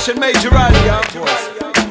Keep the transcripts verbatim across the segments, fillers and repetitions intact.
Session Major Rally, yeah, boys.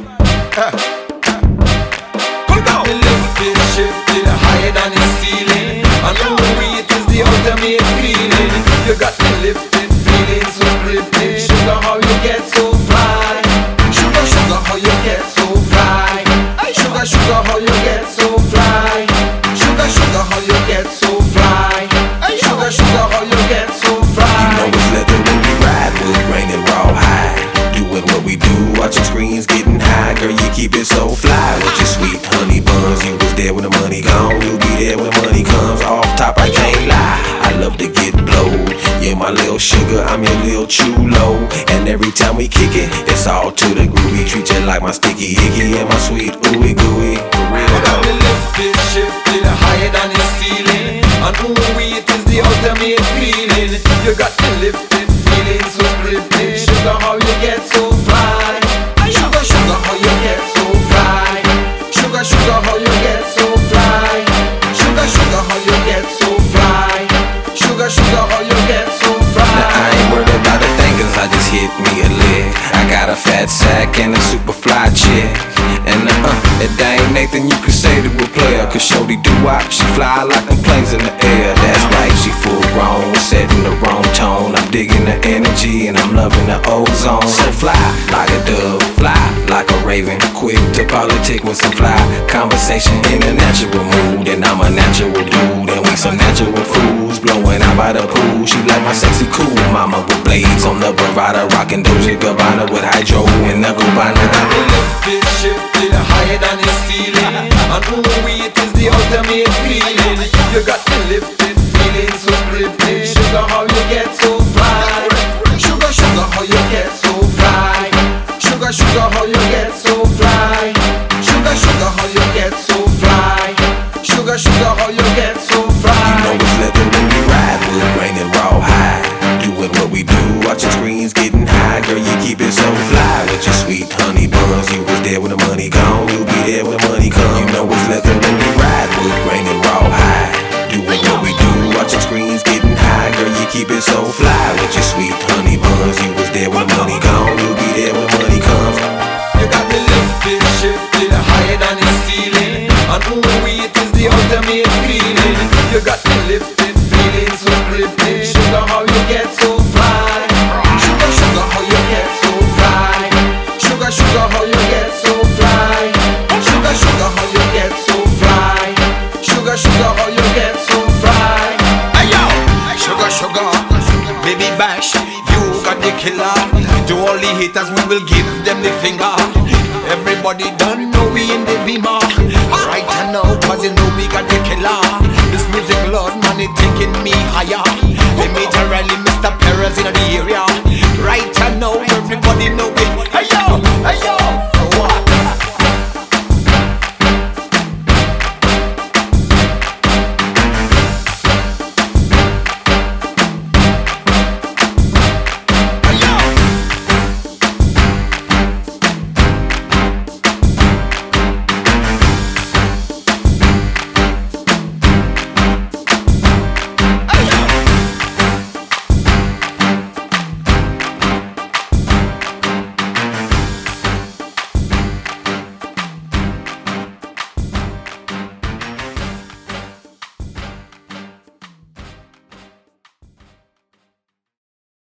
Come on. Lifted, shifted, higher than the ceiling. And ooh, it is the ultimate feeling. You got me lifted, feeling so splifted. Sugar, how you get so fly. Sugar, sugar, how you get so fly. Sugar, sugar, how you get so fly. Sugar, sugar, how you get so fly. Sugar, sugar, how you get so fly. You know it's leather when we ride, wood grain and raw high. Doing what we do, watching screens getting high. Girl, you keep it so fly with your sweet honey buns. You was there when the money gone, you'll be there when the money comes. Off top, I can't lie, I love to get blowed. You're my little sugar, I'm your little chulo. And every time we kick it, it's all to the groovy. Treat you like my sticky icky and my sweet ooey gooey. For real Got though. me lifted, shifted, higher than the ceiling. And ooh, it is the ultimate feeling. You got me lifted, feeling so splifted. Sugar, how you get so fly. Sugar, sugar, how you get so fly. Sugar, sugar, how you get so fly. Sugar, sugar, how you get so fly. Sugar, sugar, how you get so fly. Now I ain't worried about a thing cause I just hit me a lick. I got a fat sack and a super fly chick. And uh, if that ain't Nathan, you could say to a player. Cause shorty do wop, she fly like them planes in the air. That's right, she full grown, setting the wrong tone. I'm digging the energy and I'm loving the ozone. So fly like a dove, fly like a raven. Quick to politic with some fly conversation in a natural mood. And I'm a natural dude and we some natural fools. Blowing out by the pool, she like my sexy cool mama with blades on the bravada. Rockin' Doja Gabbana with hydro and the Gabbana. Lifted, shifted, higher than the ceiling. And ooh, it is the ultimate feeling. You got me lifted, feeling so splifted. Sugar, how you get so fly. Sugar, sugar, how you get so fly. Sugar, sugar, how you get so fly. Sugar, sugar, how you get so fly. Sugar, sugar, how you get so fly. You know it's leather when we ride, wood grain and raw high. Doing what we do, watching screens getting high. Girl, you keep it so fly with your sweet honey buns. You was there when the money gone, you'll be there when the money come. You know it's leather when we ride, wood grain and raw high. Doing what we do, watching screens getting high. Girl, you keep it so fly with your sweet honey buns. You was there when the money gone, you'll be there when the money comes. You got me lifted, shifted, higher than the ceiling. And ooh, it is the ultimate feeling. You got me lifted, feeling so splifted. Sugar, how you get so fly. Sugar, sugar, how you get so fly. Sugar, sugar, how you get so fly. Sugar, sugar, how you get so fly. Sugar, sugar, how you get so fly. Hey yo, sugar, sugar, baby bash, you got the killer. To all the haters, we will give them the finger. Everybody done know we in the beamer. Right now, cause you know we got the killer. This music, Lord, man, it taking me higher.